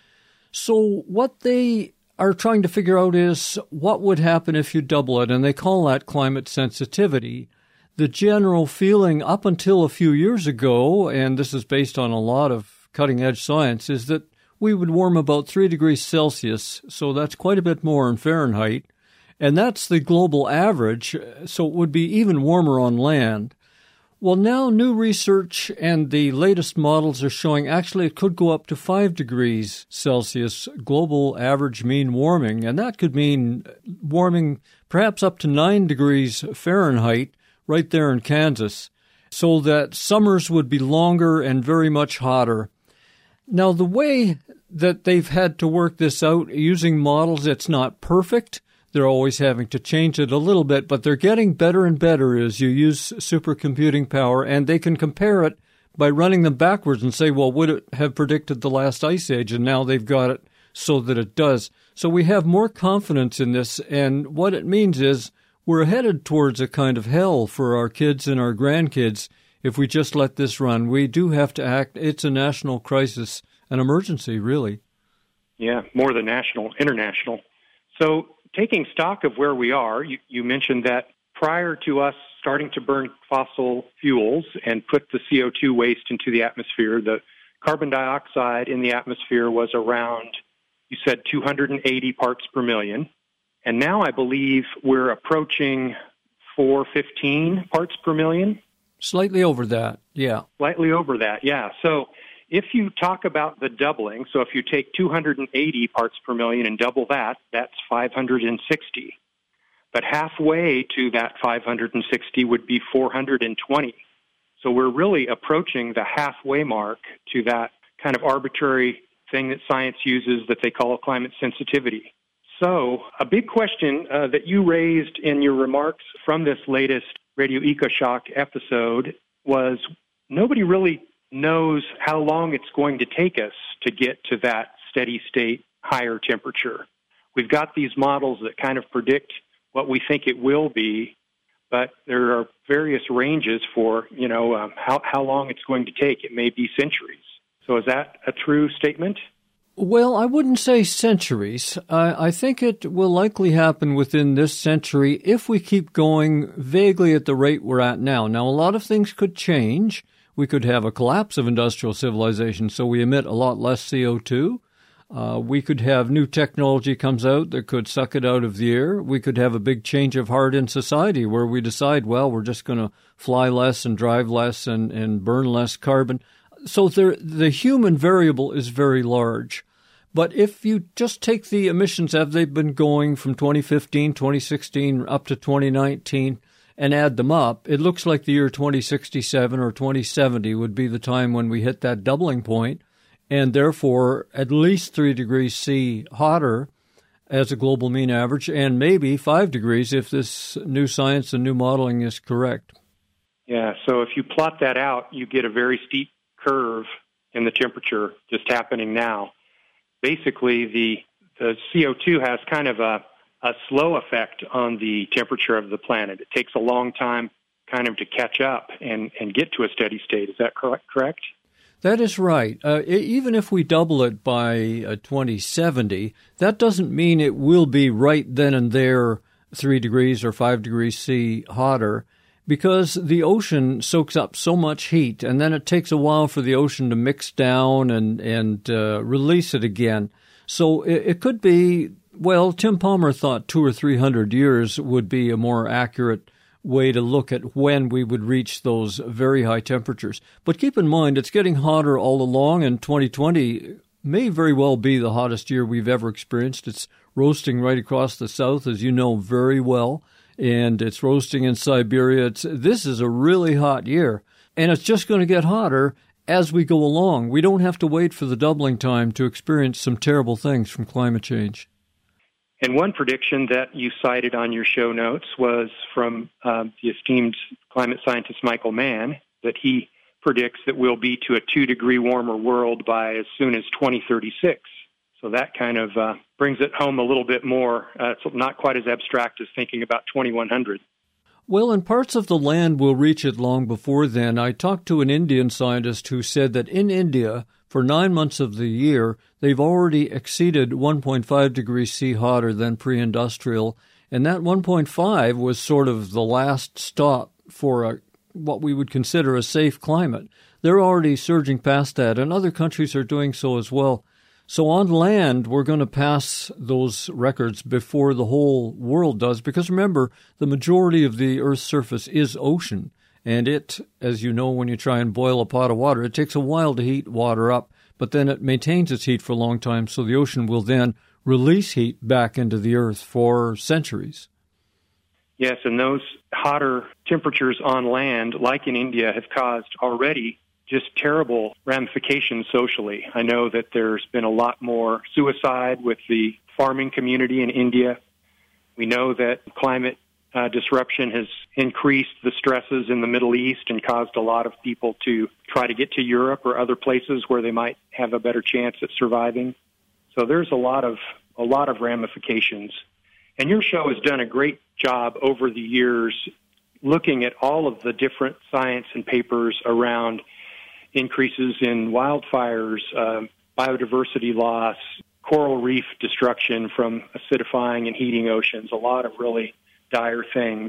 So what they are trying to figure out is what would happen if you double it, and they call that climate sensitivity. The general feeling up until a few years ago, and this is based on a lot of cutting-edge science, is that we would warm about three degrees Celsius, so that's quite a bit more in Fahrenheit, and that's the global average, so it would be even warmer on land. Well, now new research and the latest models are showing actually it could go up to five degrees Celsius global average mean warming, and that could mean warming perhaps up to nine degrees Fahrenheit right there in Kansas, so that summers would be longer and very much hotter. Now, the way that they've had to work this out using models, it's not perfect. They're always having to change it a little bit, but they're getting better and better as you use supercomputing power, and they can compare it by running them backwards and say, well, would it have predicted the last ice age? And now they've got it so that it does. So we have more confidence in this, and what it means is we're headed towards a kind of hell for our kids and our grandkids if we just let this run. We do have to act. It's a national crisis, an emergency, really. Yeah, more than national, international. So taking stock of where we are, you, you mentioned that prior to us starting to burn fossil fuels and put the C O two waste into the atmosphere, the carbon dioxide in the atmosphere was around, you said, two hundred eighty parts per million. And now I believe we're approaching four hundred fifteen parts per million. Slightly over that, yeah. Slightly over that, yeah. So if you talk about the doubling, so if you take two hundred eighty parts per million and double that, that's five hundred sixty. But halfway to that five hundred sixty would be four hundred twenty. So we're really approaching the halfway mark to that kind of arbitrary thing that science uses that they call climate sensitivity. So a big question uh, that you raised in your remarks from this latest Radio EcoShock episode was nobody really knows how long it's going to take us to get to that steady state higher temperature. We've got these models that kind of predict what we think it will be, but there are various ranges for, you know, um, how, how long it's going to take. It may be centuries. So is that a true statement? Well, I wouldn't say centuries. I, I think it will likely happen within this century if we keep going vaguely at the rate we're at now. Now, a lot of things could change. We could have a collapse of industrial civilization, so we emit a lot less C O two. Uh, we could have new technology comes out that could suck it out of the air. We could have a big change of heart in society where we decide, well, we're just going to fly less and drive less and, and burn less carbon. So there, the human variable is very large. But if you just take the emissions as they've been going from twenty fifteen, twenty sixteen, up to twenty nineteen, and add them up, it looks like the year twenty sixty-seven or twenty seventy would be the time when we hit that doubling point, and therefore at least three degrees C hotter as a global mean average, and maybe five degrees if this new science and new modeling is correct. Yeah, so if you plot that out, you get a very steep curve in the temperature just happening now. Basically, the, the C O two has kind of a, a slow effect on the temperature of the planet. It takes a long time kind of to catch up and, and get to a steady state. Is that correct? correct? That is right. Uh, even if we double it by uh, twenty seventy, that doesn't mean it will be right then and there three degrees or five degrees C hotter, because the ocean soaks up so much heat, and then it takes a while for the ocean to mix down and, and uh, release it again. So it, it could be, well, Tim Palmer thought two or three hundred years would be a more accurate way to look at when we would reach those very high temperatures. But keep in mind, it's getting hotter all along, and twenty twenty may very well be the hottest year we've ever experienced. It's roasting right across the south, as you know very well. And it's roasting in Siberia. It's, this is a really hot year, and it's just going to get hotter as we go along. We don't have to wait for the doubling time to experience some terrible things from climate change. And one prediction that you cited on your show notes was from uh, the esteemed climate scientist Michael Mann, that he predicts that we'll be to a two-degree warmer world by as soon as twenty thirty-six. So that kind of uh, brings it home a little bit more. Uh, it's not quite as abstract as thinking about twenty-one hundred. Well, and parts of the land will reach it long before then. I talked to an Indian scientist who said that in India, for nine months of the year, they've already exceeded one point five degrees C hotter than pre-industrial, and that one point five was sort of the last stop for a, what we would consider a safe climate. They're already surging past that, and other countries are doing so as well. So on land, we're going to pass those records before the whole world does, because remember, the majority of the Earth's surface is ocean. And it, as you know, when you try and boil a pot of water, it takes a while to heat water up, but then it maintains its heat for a long time, so the ocean will then release heat back into the Earth for centuries. Yes, and those hotter temperatures on land, like in India, have caused already just terrible ramifications socially. I know that there's been a lot more suicide with the farming community in India. We know that climate uh, disruption has increased the stresses in the Middle East and caused a lot of people to try to get to Europe or other places where they might have a better chance at surviving. So there's a lot of a lot of ramifications. And your show has done a great job over the years looking at all of the different science and papers around increases in wildfires, uh, biodiversity loss, coral reef destruction from acidifying and heating oceans, a lot of really dire things.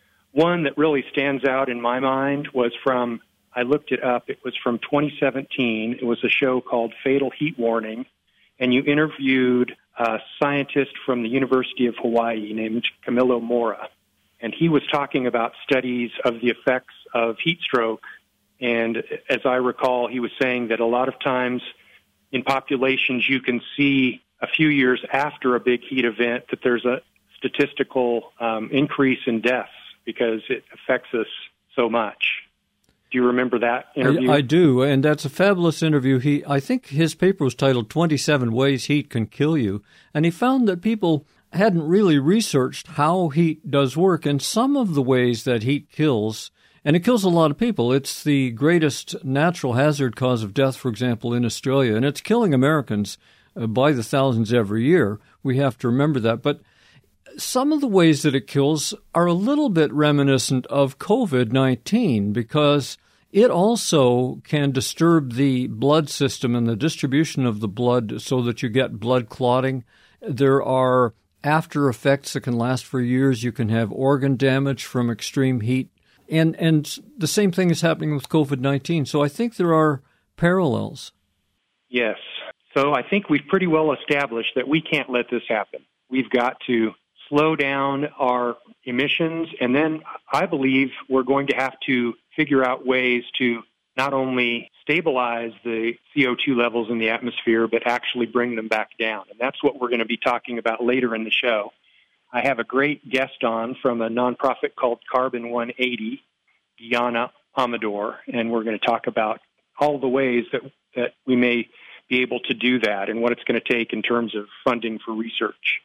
One that really stands out in my mind was from, I looked it up, it was from twenty seventeen. It was a show called Fatal Heat Warning, and you interviewed a scientist from the University of Hawaii named Camilo Mora, and he was talking about studies of the effects of heat stroke. And as I recall, he was saying that a lot of times in populations you can see a few years after a big heat event that there's a statistical um, increase in deaths because it affects us so much. Do you remember that interview? I, I do, and that's a fabulous interview. He, I think his paper was titled twenty-seven Ways Heat Can Kill You, and he found that people hadn't really researched how heat does work, and some of the ways that heat kills. And it kills a lot of people. It's the greatest natural hazard cause of death, for example, in Australia. And it's killing Americans uh, by the thousands every year. We have to remember that. But some of the ways that it kills are a little bit reminiscent of COVID nineteen because it also can disturb the blood system and the distribution of the blood so that you get blood clotting. There are after effects that can last for years. You can have organ damage from extreme heat. And and the same thing is happening with COVID nineteen. So I think there are parallels. Yes. So I think we've pretty well established that we can't let this happen. We've got to slow down our emissions, and then I believe we're going to have to figure out ways to not only stabilize the C O two levels in the atmosphere, but actually bring them back down. And that's what we're going to be talking about later in the show. I have a great guest on from a nonprofit called Carbon one eighty, Diana Amador, and we're going to talk about all the ways that that we may be able to do that and what it's going to take in terms of funding for research.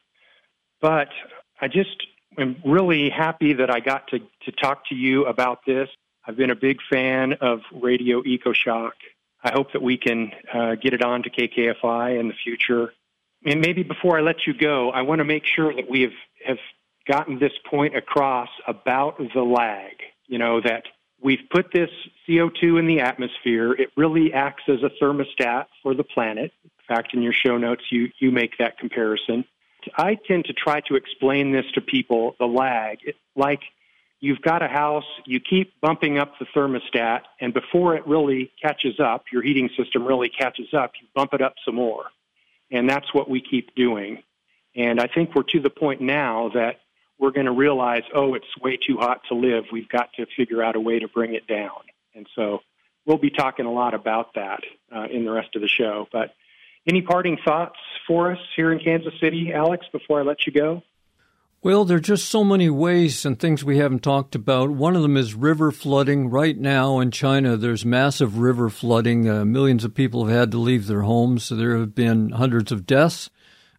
But I just am really happy that I got to, to talk to you about this. I've been a big fan of Radio EcoShock. I hope that we can uh, get it on to K K F I in the future. And maybe before I let you go, I want to make sure that we have, have gotten this point across about the lag, you know, that we've put this C O two in the atmosphere. It really acts as a thermostat for the planet. In fact, in your show notes, you, you make that comparison. I tend to try to explain this to people, the lag, it, like you've got a house, you keep bumping up the thermostat, and before it really catches up, your heating system really catches up, you bump it up some more. And that's what we keep doing. And I think we're to the point now that we're going to realize, oh, it's way too hot to live. We've got to figure out a way to bring it down. And so we'll be talking a lot about that uh, in the rest of the show. But any parting thoughts for us here in Kansas City, Alex, before I let you go? Well, there are just so many ways and things we haven't talked about. One of them is river flooding. Right now in China, there's massive river flooding. Uh, millions of people have had to leave their homes. There have been hundreds of deaths.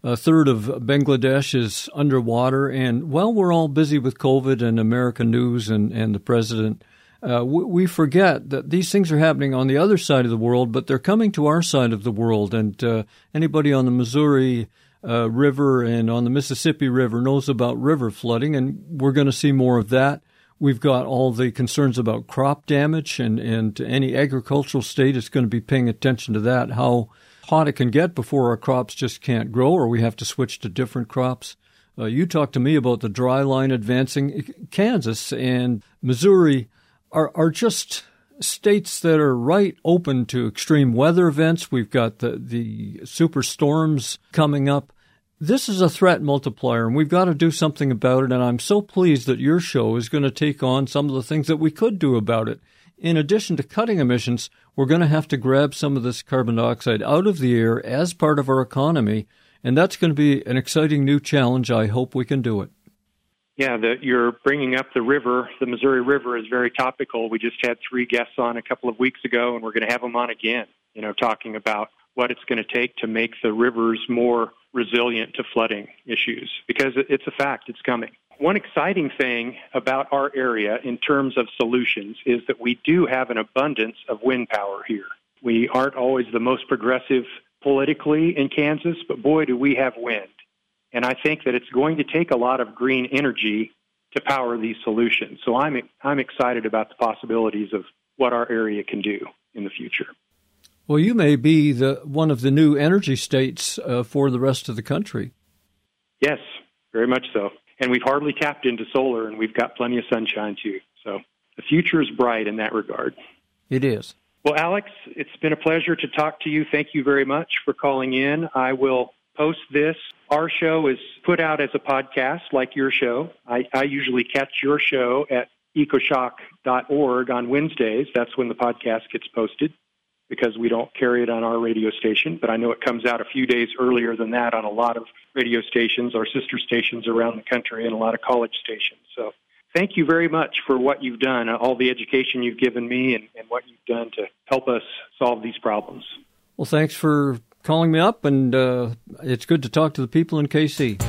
A third of Bangladesh is underwater. And while we're all busy with COVID and American news and, and the president, uh, we, we forget that these things are happening on the other side of the world, but they're coming to our side of the world. And uh, anybody on the Missouri uh, River and on the Mississippi River knows about river flooding, and we're going to see more of that. We've got all the concerns about crop damage, and, and any agricultural state is going to be paying attention to that, how hot it can get before our crops just can't grow or we have to switch to different crops. Uh, you talked to me about the dry line advancing. Kansas and Missouri are, are just states that are right open to extreme weather events. We've got the, the superstorms coming up. This is a threat multiplier, and we've got to do something about it, and I'm so pleased that your show is going to take on some of the things that we could do about it. In addition to cutting emissions, we're going to have to grab some of this carbon dioxide out of the air as part of our economy, and that's going to be an exciting new challenge. I hope we can do it. Yeah, the, you're bringing up the river. The Missouri River is very topical. We just had three guests on a couple of weeks ago, and we're going to have them on again, you know, talking about what it's going to take to make the rivers more resilient to flooding issues, because it's a fact, it's coming. One exciting thing about our area in terms of solutions is that we do have an abundance of wind power here. We aren't always the most progressive politically in Kansas, but boy, do we have wind. And I think that it's going to take a lot of green energy to power these solutions. So I'm I'm excited about the possibilities of what our area can do in the future. Well, you may be the one of the new energy states uh, for the rest of the country. Yes, very much so. And we've hardly tapped into solar, and we've got plenty of sunshine, too. So the future is bright in that regard. It is. Well, Alex, it's been a pleasure to talk to you. Thank you very much for calling in. I will post this. Our show is put out as a podcast, like your show. I, I usually catch your show at ecoshock dot org on Wednesdays. That's when the podcast gets posted, because we don't carry it on our radio station. But I know it comes out a few days earlier than that on a lot of radio stations, our sister stations around the country, and a lot of college stations. So thank you very much for what you've done, all the education you've given me, and, and what you've done to help us solve these problems. Well, thanks for calling me up, and uh, it's good to talk to the people in K C.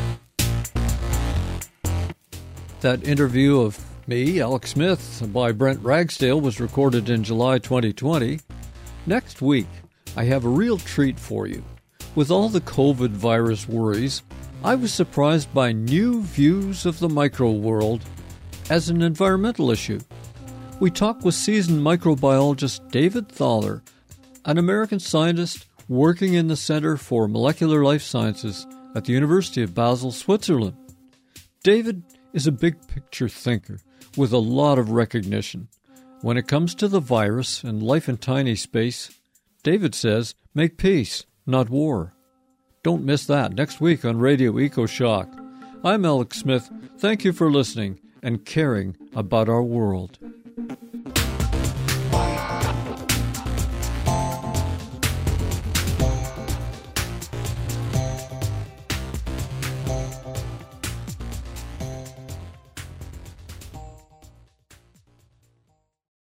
That interview of me, Alex Smith, by Brent Ragsdale was recorded in July twenty twenty. Next week, I have a real treat for you. With all the COVID virus worries, I was surprised by new views of the micro world as an environmental issue. We talk with seasoned microbiologist David Thaler, an American scientist working in the Center for Molecular Life Sciences at the University of Basel, Switzerland. David is a big-picture thinker with a lot of recognition. When it comes to the virus and life in tiny space, David says, make peace, not war. Don't miss that next week on Radio EcoShock. I'm Alex Smith. Thank you for listening and caring about our world.